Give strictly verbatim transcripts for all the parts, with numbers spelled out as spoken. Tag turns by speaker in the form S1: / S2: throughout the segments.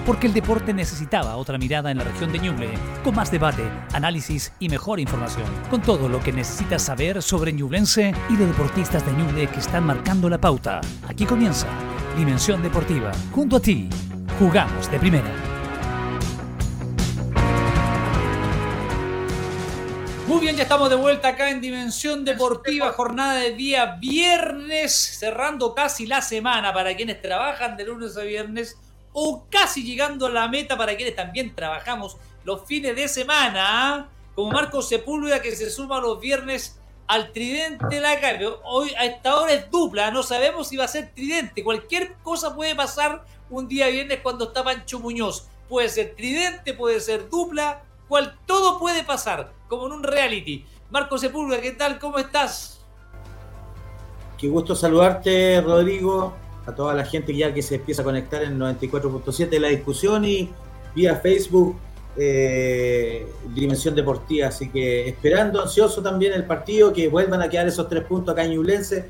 S1: porque el deporte necesitaba otra mirada en la región de Ñuble, con más debate, análisis y mejor información, con todo lo que necesitas saber sobre ñublense y de deportistas de Ñuble que están marcando la pauta. Aquí comienza Dimensión Deportiva, junto a ti, jugamos de primera. Muy bien, ya estamos de vuelta acá en Dimensión Deportiva, jornada de día viernes, cerrando casi la semana para quienes trabajan de lunes a viernes, o casi llegando a la meta para quienes también trabajamos los fines de semana, como Marcos Sepúlveda, que se suma los viernes al tridente de la calle. Hoy a esta hora es dupla, no sabemos si va a ser tridente, cualquier cosa puede pasar un día viernes cuando está Pancho Muñoz, puede ser tridente, puede ser dupla, cual, todo puede pasar, como en un reality. Marcos Sepúlveda, ¿qué tal? ¿Cómo estás?
S2: Qué gusto saludarte, Rodrigo, a toda la gente ya que se empieza a conectar en noventa y cuatro punto siete de la discusión y vía Facebook, eh, Dimensión Deportiva. Así que esperando, ansioso también el partido, que vuelvan a quedar esos tres puntos acá en Ñublense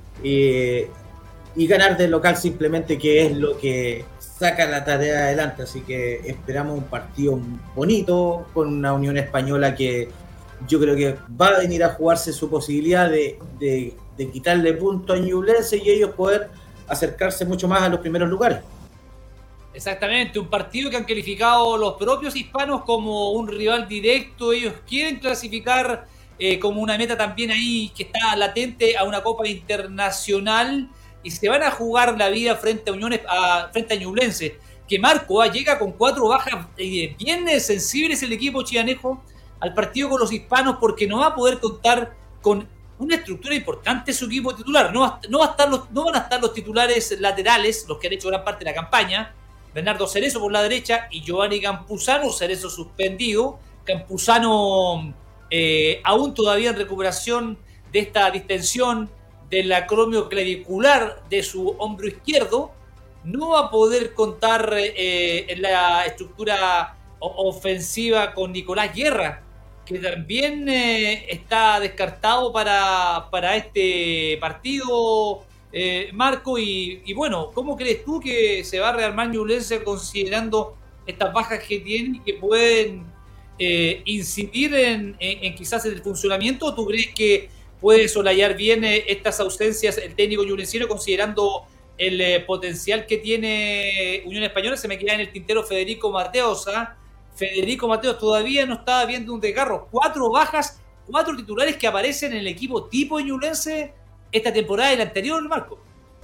S2: eh, y ganar del local simplemente, que es lo que saca la tarea adelante. Así que esperamos un partido bonito con una Unión Española que yo creo que va a venir a jugarse su posibilidad de, de, de quitarle puntos a Ñublense y ellos poder acercarse mucho más a los primeros lugares.
S1: Exactamente, un partido que han calificado los propios hispanos como un rival directo. Ellos quieren clasificar eh, como una meta también ahí que está latente a una Copa Internacional, y se van a jugar la vida frente a Unión, a, frente a Ñublense, que Marco ah, llega con cuatro bajas eh, bien sensibles el equipo chianejo al partido con los hispanos, porque no va a poder contar con una estructura importante su equipo titular. No, va, no, va a estar los, no van a estar los titulares laterales, los que han hecho gran parte de la campaña, Bernardo Cerezo por la derecha y Giovanni Campuzano, Cerezo suspendido, Campuzano eh, aún todavía en recuperación de esta distensión del acromio clavicular de su hombro izquierdo. No va a poder contar eh, en la estructura ofensiva con Nicolás Guerra, que también eh, está descartado para, para este partido, eh, Marco. Y, y bueno, ¿cómo crees tú que se va a rearmar Ñublense considerando estas bajas que tienen y que pueden eh, incidir en, en, en quizás el funcionamiento? ¿O tú crees que puede solayar bien eh, estas ausencias el técnico ñublencino, considerando el eh, potencial que tiene Unión Española? Se me queda en el tintero Federico Mateos, ¿ah? Federico Mateos todavía no estaba viendo un desgarro. Cuatro bajas, cuatro titulares que aparecen en el equipo tipo de Ñublense esta temporada y la anterior, Marco.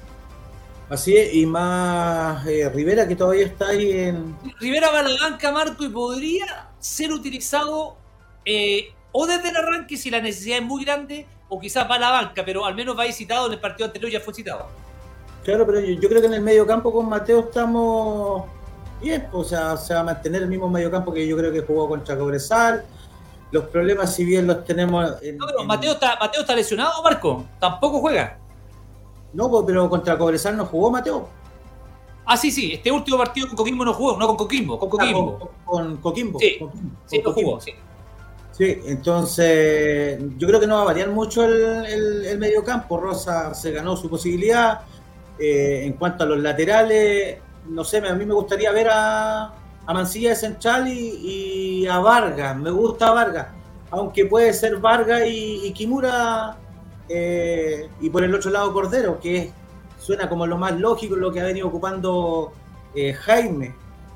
S2: Así es, y más eh, Rivera, que todavía está ahí en...
S1: Rivera va a la banca, Marco, y podría ser utilizado eh, o desde el arranque si la necesidad es muy grande, o quizás va a la banca, pero al menos va a ir citado. En el partido anterior ya fue citado.
S2: Claro, pero yo, yo creo que en el medio campo con Mateo estamos bien, o sea, se va a mantener el mismo medio campo que yo creo que jugó contra Cobresal. Los problemas, si bien los tenemos... En,
S1: no, pero
S2: en...
S1: Mateo, está, Mateo está lesionado, Marco. Tampoco juega.
S2: No, pero contra Cobresal no jugó Mateo.
S1: Ah, sí, sí. Este último partido con Coquimbo no jugó. No, con Coquimbo. Con Coquimbo.
S2: Ah, con, con Coquimbo.
S1: Sí,
S2: con, con
S1: sí,
S2: Coquimbo.
S1: no jugó, sí.
S2: Sí, entonces yo creo que no va a variar mucho el, el, el medio campo. Rosa se ganó su posibilidad. Eh, en cuanto a los laterales, no sé, a mí me gustaría ver a, a Mancilla de central y, y a Vargas. Me gusta Vargas, aunque puede ser Vargas y, y Kimura, eh, y por el otro lado Cordero, que suena como lo más lógico, lo que ha venido ocupando eh, Jaime.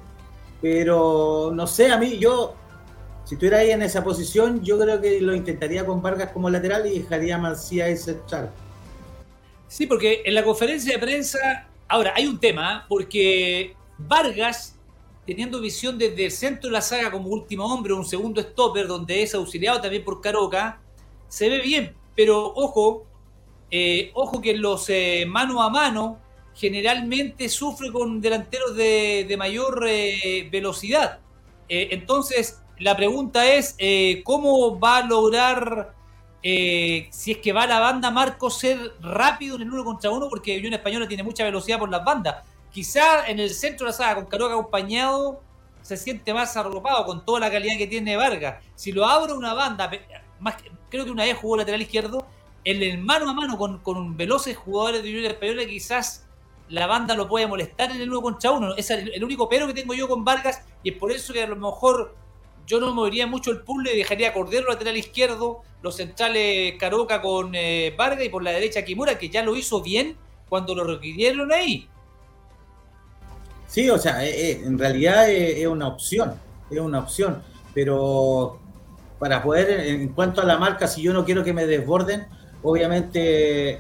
S2: Pero no sé, a mí yo... Si estuviera ahí en esa posición, yo creo que lo intentaría con Vargas como lateral y dejaría a Mancilla ahí central.
S1: Sí, porque en la conferencia de prensa... Ahora, hay un tema, porque Vargas, teniendo visión desde el centro de la saga como último hombre, un segundo stopper, donde es auxiliado también por Caroca, se ve bien. Pero ojo, eh, ojo que en los eh, mano a mano generalmente sufre con delanteros de, de mayor eh, velocidad. Eh, entonces... La pregunta es, eh, ¿cómo va a lograr, eh, si es que va la banda, Marco, ser rápido en el uno contra uno? Porque Unión Española tiene mucha velocidad por las bandas. Quizá en el centro de la saga, con Caroca acompañado, se siente más arropado con toda la calidad que tiene Vargas. Si lo abre una banda, más, creo que una vez jugó lateral izquierdo, en el mano a mano con, con veloces jugadores de Unión Española, quizás la banda lo puede molestar en el uno contra uno. Ese es el, el único pero que tengo yo con Vargas, y es por eso que a lo mejor yo no movería mucho el puzzle y dejaría a Cordero lateral izquierdo, los centrales Caroca con eh, Vargas, y por la derecha Kimura, que ya lo hizo bien cuando lo requirieron ahí.
S2: Sí, o sea, eh, en realidad es, es una opción, es una opción, pero para poder, en cuanto a la marca, si yo no quiero que me desborden, obviamente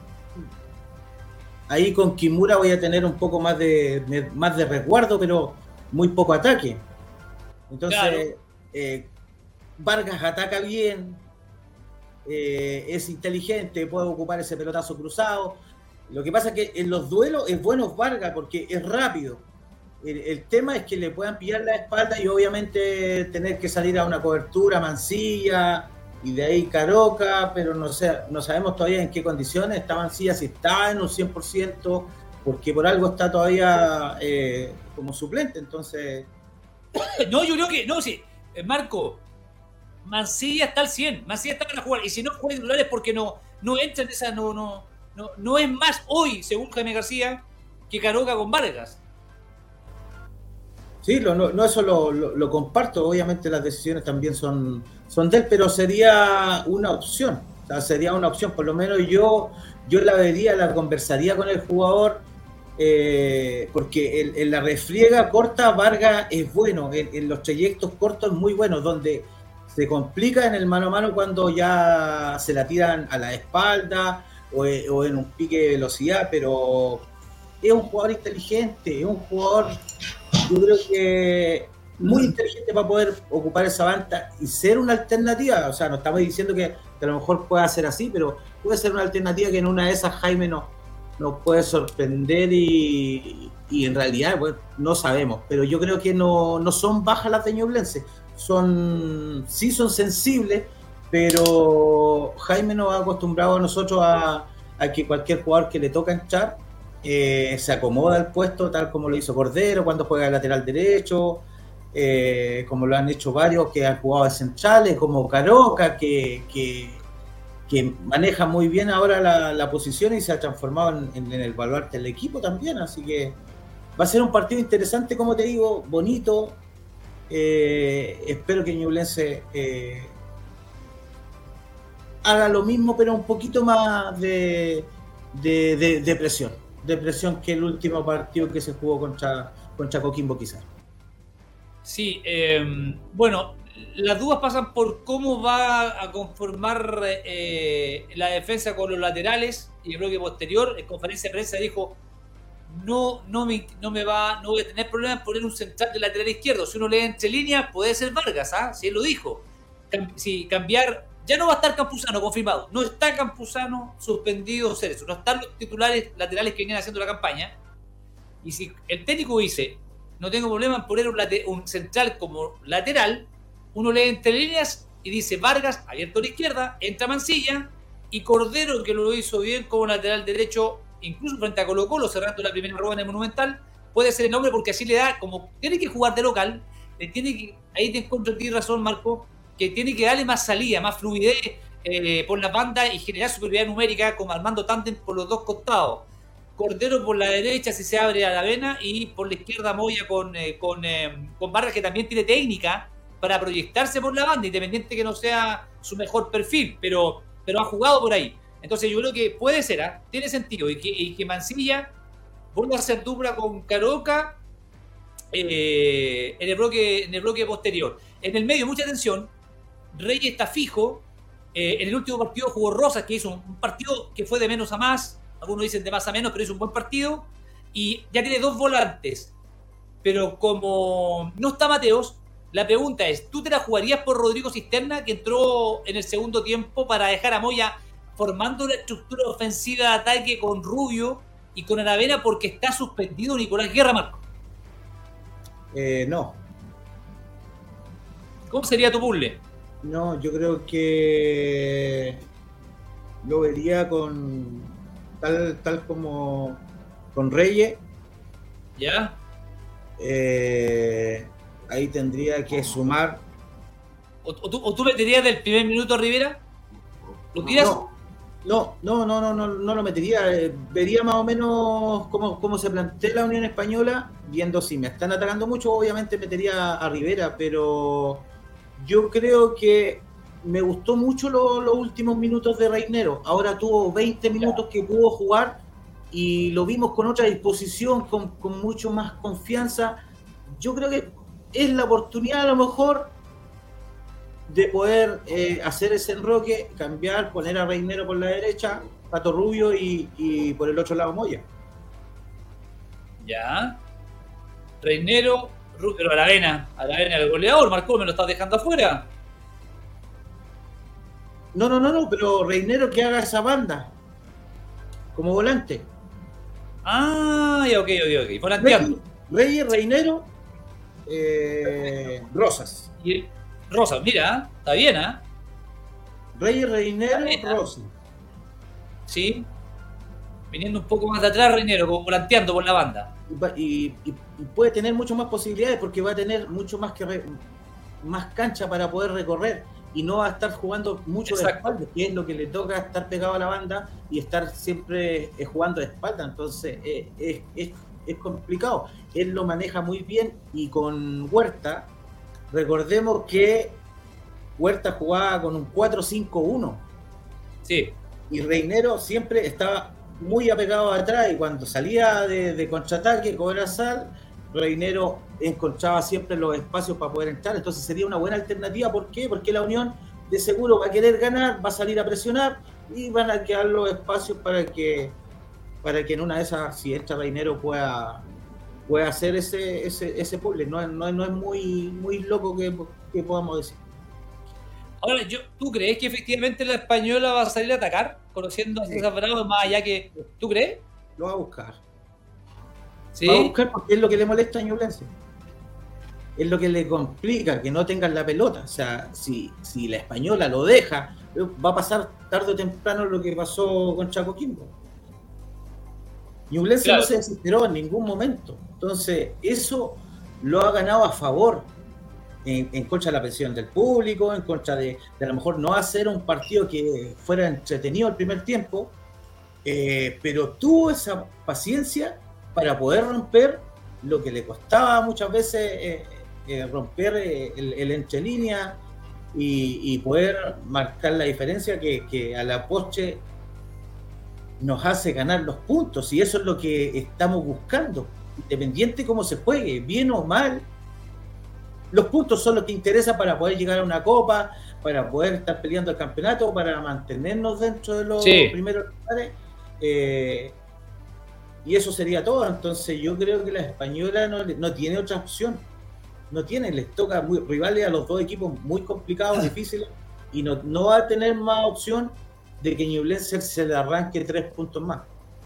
S2: ahí con Kimura voy a tener un poco más de, de más de resguardo, pero muy poco ataque. Entonces, claro. eh, Vargas ataca bien, eh, es inteligente, puede ocupar ese pelotazo cruzado. Lo que pasa es que en los duelos es bueno Vargas porque es rápido. El, el tema es que le puedan pillar la espalda y obviamente tener que salir a una cobertura, Mancilla, y de ahí Caroca, pero no sé, no sabemos todavía en qué condiciones está Mancilla, si está en un cien por ciento, porque por algo está todavía eh, como suplente, entonces...
S1: No, yo creo que, no, sí, Marco, Mancilla está al cien, Mancilla está para jugar, y si no juega titulares porque no, no entra en esa, no, no, no, no es más hoy, según Jaime García, que Caroca con Vargas.
S2: Sí, lo, no, no, eso lo, lo, lo comparto, obviamente las decisiones también son, son de él, pero sería una opción, o sea, sería una opción, por lo menos yo, yo la vería, la conversaría con el jugador, eh, porque en, en la refriega corta Vargas es bueno, en, en los trayectos cortos es muy bueno, donde se complica en el mano a mano cuando ya se la tiran a la espalda o, o en un pique de velocidad, pero es un jugador inteligente, es un jugador, yo creo que muy inteligente para poder ocupar esa banda y ser una alternativa. O sea, no estamos diciendo que, que a lo mejor pueda ser así, pero puede ser una alternativa que en una de esas Jaime nos, nos puede sorprender y, y en realidad, bueno, no sabemos. Pero yo creo que no, no son bajas las de Ñublense. Son, sí son sensibles, pero Jaime nos ha acostumbrado a nosotros a, a que cualquier jugador que le toca entrar Eh, se acomoda al puesto tal como lo hizo Cordero cuando juega de lateral derecho, eh, como lo han hecho varios que han jugado de centrales, como Caroca, que, que, que maneja muy bien ahora la, la posición y se ha transformado en, en, en el baluarte del equipo también, así que va a ser un partido interesante, como te digo, bonito. Eh, espero que Ñublense eh, haga lo mismo, pero un poquito más de, de, de, de presión. de presión que el último partido que se jugó contra, contra Coquimbo quizás.
S1: Sí, eh, bueno, las dudas pasan por cómo va a conformar eh, la defensa con los laterales y el bloque posterior. En conferencia de prensa dijo, no, no, me, no me va, no voy a tener problemas en poner un central de lateral izquierdo. Si uno lee entre líneas, puede ser Vargas, ¿ah? Si él lo dijo. Cam- si cambiar... Ya no va a estar Campuzano, confirmado. No está Campuzano suspendido, Cerezo. No están los titulares laterales que venían haciendo la campaña. Y si el técnico dice, no tengo problema en poner un, late- un central como lateral, uno lee entre líneas y dice Vargas, abierto a la izquierda, entra Mancilla, y Cordero, que lo hizo bien como lateral derecho, incluso frente a Colo Colo, cerrando la primera rueda en el Monumental, puede ser el nombre porque así le da, como tiene que jugar de local, le tiene que, ahí te encuentro ti razón, Marco, que tiene que darle más salida, más fluidez eh, por las bandas y generar superioridad numérica, como armando tándem por los dos costados. Cordero por la derecha si se abre a la vena, y por la izquierda Moya con, eh, con, eh, con Vargas, que también tiene técnica para proyectarse por la banda, independiente que no sea su mejor perfil, pero, pero ha jugado por ahí. Entonces yo creo que puede ser, ¿eh? Tiene sentido, y que, y que Mancilla vuelva a hacer dupla con Caroca eh, en, el bloque, en el bloque posterior. En el medio, mucha atención, Reyes está fijo. Eh, en el último partido jugó Rosas, que hizo un, un partido que fue de menos a más. Algunos dicen de más a menos, pero hizo un buen partido. Y ya tiene dos volantes. Pero como no está Mateos, la pregunta es, ¿tú te la jugarías por Rodrigo Cisterna, que entró en el segundo tiempo para dejar a Moya formando una estructura ofensiva de ataque con Rubio y con Aravena, porque está suspendido Nicolás Guerra, Marco?
S2: Eh, no.
S1: ¿Cómo sería tu puzzle?
S2: No, yo creo que lo vería con tal, tal como con Reyes.
S1: ¿Ya?
S2: Eh, ahí tendría que sumar.
S1: ¿O, o, tú, ¿O tú meterías del primer minuto a Rivera? ¿Lo tiras?
S2: No, No, no, no, no, no, no lo metería. Eh, vería más o menos cómo, cómo se plantea la Unión Española, viendo si me están atacando mucho, obviamente metería a Rivera, pero yo creo que me gustó mucho lo- los últimos minutos de Reinero. Ahora tuvo veinte minutos que pudo jugar y lo vimos con otra disposición, con, con mucho más confianza. Yo creo que es la oportunidad a lo mejor de poder eh, hacer ese enroque, cambiar, poner a Reinero por la derecha, Pato Rubio y, y por el otro lado Moya.
S1: Ya. Reinero, Ru- pero Aravena, Aravena el goleador, Marcó, me lo estás dejando afuera.
S2: No, no, no, no, pero Reinero que haga esa banda como volante.
S1: Ah, ya, ok, ok, ok. Volanteando.
S2: Reyes, Reinero, eh, Rosas.
S1: Y Rosa, mira, está bien, ¿ah?
S2: Reyes, Reinero,
S1: Está bien, ¿ah?
S2: Rosas.
S1: Sí. Viniendo un poco más de atrás, Reinero, como volanteando por la banda.
S2: Y, y- y puede tener mucho más posibilidades porque va a tener mucho más que re- más cancha para poder recorrer y no va a estar jugando mucho de
S1: Exacto.
S2: espalda, que es lo que le toca estar pegado a la banda y estar siempre eh, jugando de espalda. Entonces eh, es, es- es complicado. Él lo maneja muy bien y con Huerta, recordemos que Huerta jugaba con un cuatro cinco uno
S1: Sí.
S2: y Reinero siempre estaba muy apegado atrás y cuando salía de, de contraataque, cobrar sal, Reinero encontraba siempre los espacios para poder entrar, entonces sería una buena alternativa. ¿Por qué? Porque la Unión de seguro va a querer ganar, va a salir a presionar y van a quedar los espacios para que para que en una de esas, si entra Reinero, pueda, pueda hacer ese, ese, ese puzzle. No, no, no es muy, muy loco que, que podamos decir.
S1: Ahora, yo, ¿tú crees que efectivamente la Española va a salir a atacar? Conociendo a César Bravo, más allá que. ¿Tú crees?
S2: Lo va a buscar.
S1: Sí.
S2: Va a buscar porque es lo que le molesta a Ñublense. Es lo que le complica que no tengan la pelota. O sea, si, si la Española lo deja, va a pasar tarde o temprano lo que pasó con Chaco Quimbo. Ñublense
S1: Claro.
S2: no se desesperó en ningún momento. Entonces, eso lo ha ganado a favor. En, en contra de la presión del público, en contra de, de a lo mejor no hacer un partido que fuera entretenido el primer tiempo, eh, pero tuvo esa paciencia para poder romper lo que le costaba muchas veces eh, eh, romper eh, el, el entre líneas y, y poder marcar la diferencia que, que a la postre nos hace ganar los puntos, y eso es lo que estamos buscando, independiente cómo se juegue, bien o mal. Los puntos son los que interesan para poder llegar a una copa, para poder estar peleando el campeonato, para mantenernos dentro de los
S1: Sí.
S2: primeros lugares. Eh, y eso sería todo. Entonces yo creo que la Española no, no tiene otra opción. No tiene, les toca muy, rivales a los dos equipos muy complicados, difíciles, y no, no va a tener más opción de que Ñublense se le arranque tres puntos más.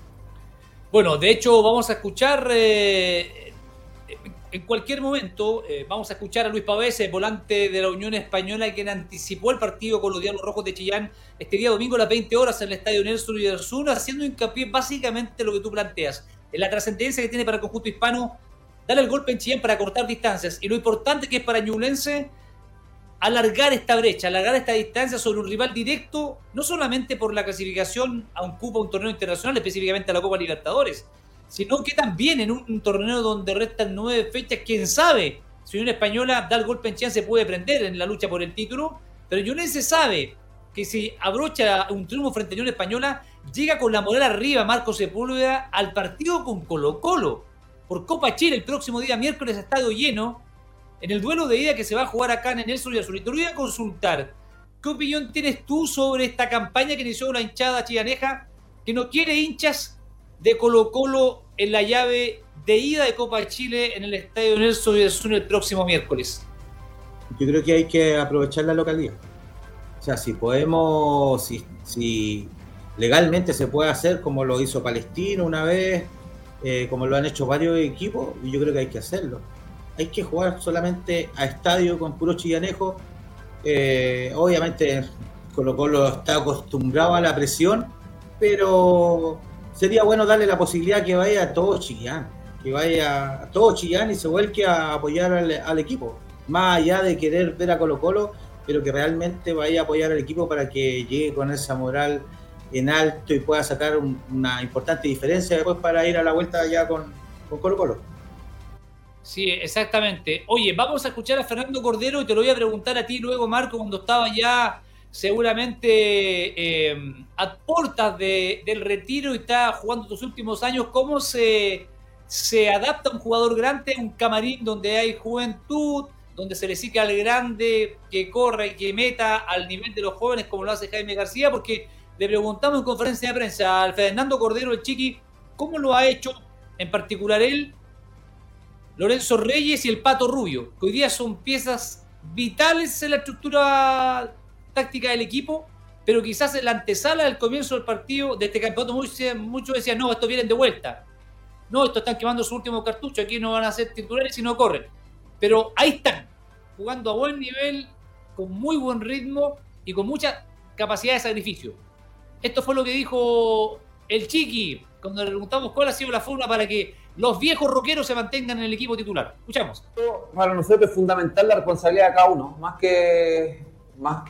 S1: Bueno, de hecho, vamos a escuchar eh, en cualquier momento, eh, vamos a escuchar a Luis Pavés, el volante de la Unión Española, quien anticipó el partido con los Diablos Rojos de Chillán este día domingo a las veinte horas en el Estadio Nelson Oyarzún, haciendo hincapié básicamente lo que tú planteas, en la trascendencia que tiene para el conjunto hispano, darle el golpe en Chillán para cortar distancias, y lo importante que es para Ñublense alargar esta brecha, alargar esta distancia sobre un rival directo, no solamente por la clasificación a un cupo, a un torneo internacional, específicamente a la Copa Libertadores, sino que también en un, un torneo donde restan nueve fechas, quién sabe, si Unión Española da el golpe en Chillán se puede prender en la lucha por el título, pero Ñublense sabe que si abrocha un triunfo frente a Unión Española, llega con la moral arriba Marco Sepúlveda al partido con Colo Colo, por Copa Chile el próximo día miércoles, estadio lleno, en el duelo de ida que se va a jugar acá en el Nelson Oyarzún. Y te voy a consultar, ¿qué opinión tienes tú sobre esta campaña que inició la hinchada chillaneja, que no quiere hinchas de Colo Colo en la llave de ida de Copa Chile en el estadio Nelson Oyarzún el próximo miércoles?
S2: Yo creo que hay que aprovechar la localidad. O sea, si podemos, si, si legalmente se puede hacer como lo hizo Palestino una vez, eh, como lo han hecho varios equipos, yo creo que hay que hacerlo. Hay que jugar solamente a estadio con puro chillanejo. Eh, obviamente Colo Colo está acostumbrado a la presión, pero sería bueno darle la posibilidad que vaya a todo Chillán, que vaya a todo Chillán y se vuelque a apoyar al, al equipo, más allá de querer ver a Colo Colo, pero que realmente vaya a apoyar al equipo para que llegue con esa moral en alto y pueda sacar un, una importante diferencia después para ir a la vuelta ya con, con Colo Colo.
S1: Sí, exactamente. Oye, vamos a escuchar a Fernando Cordero y te lo voy a preguntar a ti luego, Marco, cuando estaba ya seguramente eh, a puertas de, del retiro y está jugando tus últimos años, ¿cómo se, se adapta un jugador grande a un camarín donde hay juventud, donde se le exige al grande que corra y que meta al nivel de los jóvenes como lo hace Jaime García? Porque le preguntamos en conferencia de prensa al Fernando Cordero, el Chiqui, ¿cómo lo ha hecho en particular él, Lorenzo Reyes y el Pato Rubio, que hoy día son piezas vitales en la estructura táctica del equipo, pero quizás en la antesala del comienzo del partido de este campeonato muchos, muchos decían, no, estos vienen de vuelta, no, estos están quemando su último cartucho, aquí no van a ser titulares y no corren, pero ahí están, jugando a buen nivel, con muy buen ritmo y con mucha capacidad de sacrificio. Esto fue lo que dijo el Chiqui cuando le preguntamos cuál ha sido la fórmula para que los viejos rockeros se mantengan en el equipo titular. Escuchamos.
S3: Para nosotros es fundamental la responsabilidad de cada uno, más que, más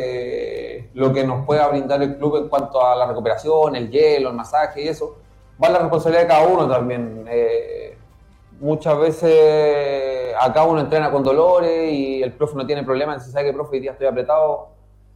S3: que lo que nos pueda brindar el club en cuanto a la recuperación, el hielo, el masaje y eso, va la responsabilidad de cada uno también. Eh, muchas veces acá uno entrena con dolores y el profe no tiene problema, se sabe que el profe hoy día estoy apretado.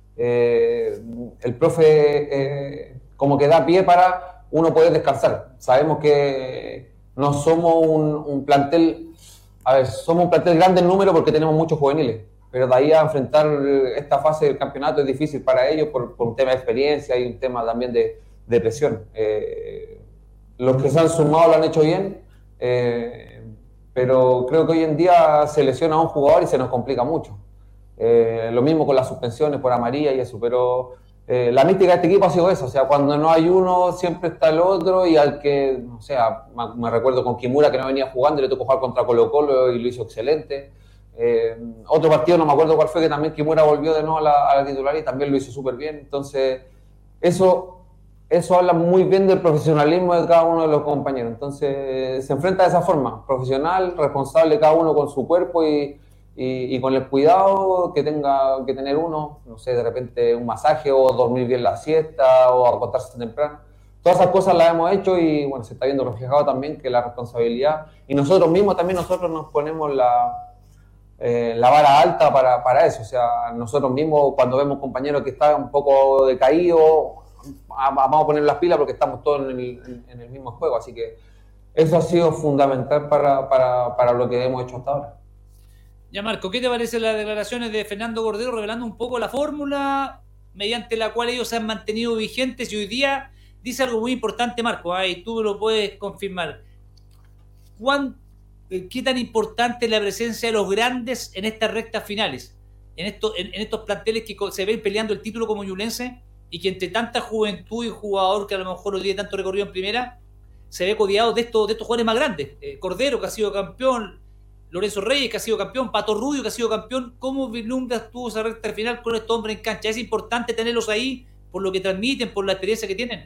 S3: Eh, el profe eh, como que da pie para uno poder descansar. Sabemos que no somos un, un plantel, a ver, somos un plantel grande en número porque tenemos muchos juveniles, pero de ahí a enfrentar esta fase del campeonato es difícil para ellos por, por un tema de experiencia y un tema también de, de presión. Eh, los que se han sumado lo han hecho bien, eh, pero creo que hoy en día se lesiona a un jugador y se nos complica mucho. Eh, lo mismo con las suspensiones por amarilla y eso, pero eh, la mística de este equipo ha sido eso, o sea, cuando no hay uno siempre está el otro y al que, o sea, me, me recuerdo con Kimura que no venía jugando y le tocó jugar contra Colo Colo y lo hizo excelente. Eh, otro partido, no me acuerdo cuál fue, que también Kimura volvió de nuevo a la, a la titular y también lo hizo súper bien, entonces eso, eso habla muy bien del profesionalismo de cada uno de los compañeros, entonces se enfrenta de esa forma, profesional, responsable cada uno con su cuerpo y Y, y con el cuidado que tenga que tener uno, no sé, de repente un masaje o dormir bien la siesta o acostarse temprano. Todas esas cosas las hemos hecho y bueno, se está viendo reflejado también que la responsabilidad, y nosotros mismos también nosotros nos ponemos la, eh, la vara alta para, para eso. O sea, nosotros mismos cuando vemos compañeros que están un poco decaídos, vamos a poner las pilas porque estamos todos en el, en el mismo juego. Así que eso ha sido fundamental para, para, para lo que hemos hecho hasta ahora.
S1: Ya, Marco, ¿qué te parecen las declaraciones de Fernando Cordero revelando un poco la fórmula mediante la cual ellos se han mantenido vigentes? Y hoy día dice algo muy importante, Marco, ¿eh? Y tú lo puedes confirmar. ¿Cuán, ¿Qué tan importante es la presencia de los grandes en estas rectas finales? En, esto, en, en estos planteles que se ven peleando el título como Ñublense y que entre tanta juventud y jugador que a lo mejor hoy día tanto recorrido en primera, se ve codiado de estos, de estos jugadores más grandes. Eh, Cordero, que ha sido campeón, Lorenzo Reyes, que ha sido campeón, Pato Rubio, que ha sido campeón. ¿Cómo vislumbras tú esa recta final con estos hombres en cancha? ¿Es importante tenerlos ahí por lo que transmiten, por la experiencia que tienen?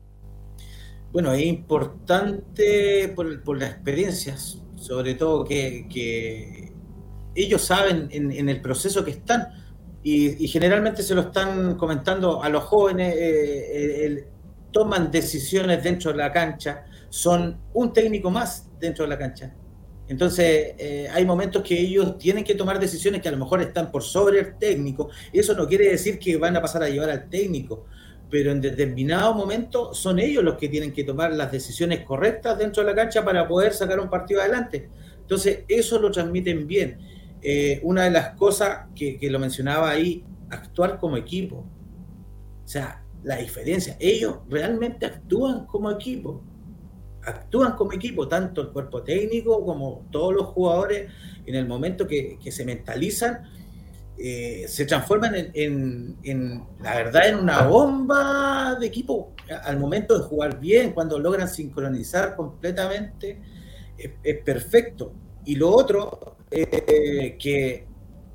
S2: Bueno, es importante por, por las experiencias, sobre todo que, que ellos saben en, en el proceso que están y, y generalmente se lo están comentando a los jóvenes, eh, el, toman decisiones dentro de la cancha, son un técnico más dentro de la cancha. Entonces, eh, hay momentos que ellos tienen que tomar decisiones que a lo mejor están por sobre el técnico. Eso no quiere decir que van a pasar a llevar al técnico, pero en determinado momento son ellos los que tienen que tomar las decisiones correctas dentro de la cancha para poder sacar un partido adelante. Entonces, eso lo transmiten bien. Eh, una de las cosas que, que lo mencionaba ahí, actuar como equipo. O sea, la diferencia. Ellos realmente actúan como equipo. Actúan como equipo, tanto el cuerpo técnico como todos los jugadores, en el momento que, que se mentalizan, eh, se transforman en, en, en, la verdad, en una bomba de equipo. Al momento de jugar bien, cuando logran sincronizar completamente, es, es perfecto. Y lo otro, eh, que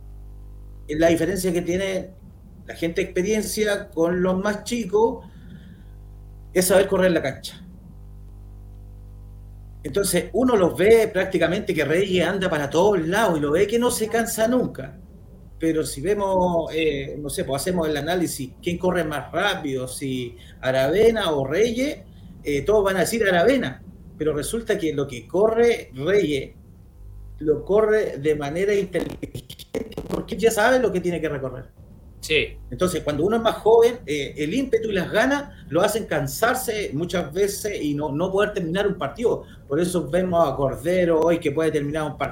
S2: es la diferencia que tiene la gente de experiencia con los más chicos, es saber correr la cancha. Entonces uno los ve prácticamente que Reyes anda para todos lados y lo ve que no se cansa nunca. pero si vemos, eh, no sé, pues hacemos el análisis, ¿quién corre más rápido? Si Aravena o Reyes, eh, todos van a decir Aravena, pero resulta que lo que corre Reyes, lo corre de manera inteligente, porque ya sabe lo que tiene que recorrer.
S1: Sí.
S2: Entonces, cuando uno es más joven, eh, el ímpetu y las ganas lo hacen cansarse muchas veces y no, no poder terminar un partido. Por eso vemos a Cordero hoy que puede terminar un partido